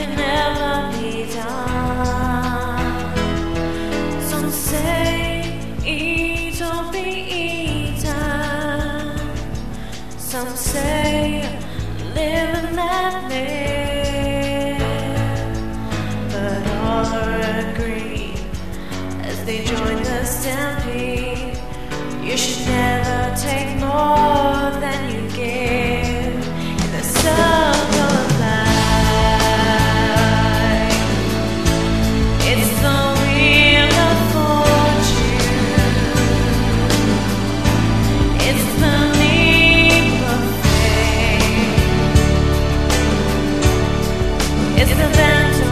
can never be done. Some say eat or be eaten. Some say live and let live. But all are agreed as they join the stampede. You should never take more than you give in the circle of life. It's the wheel of fortune. It's the leap of faith. It's the bent of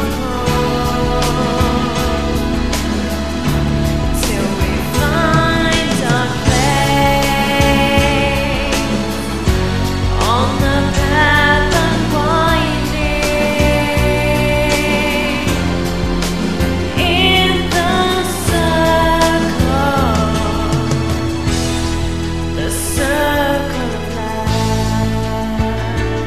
hope till we find our place on the path unwinding in the circle of life.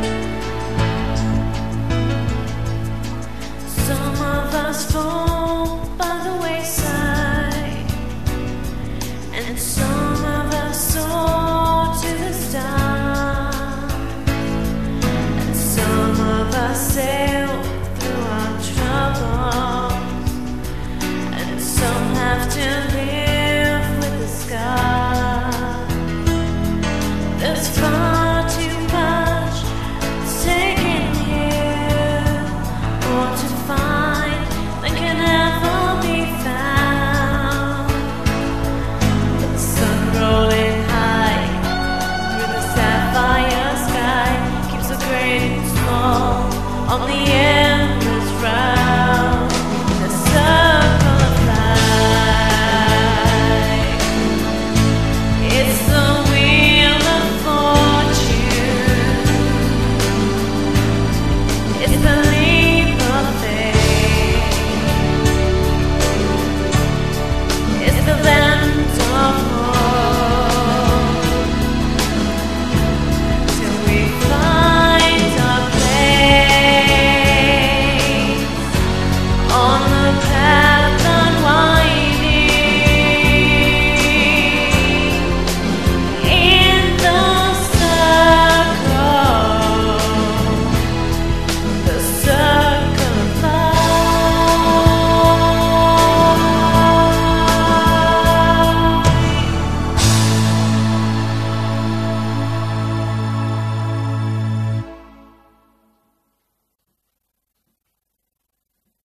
Some of us fall by the wayside, and some of us soar to the stars, and some of us sail through our troubles, and some have to live with the scars. There's far too much taken here, or to find that can never be found. The sun rolling high through the sapphire sky keeps the great and small on the endless ride.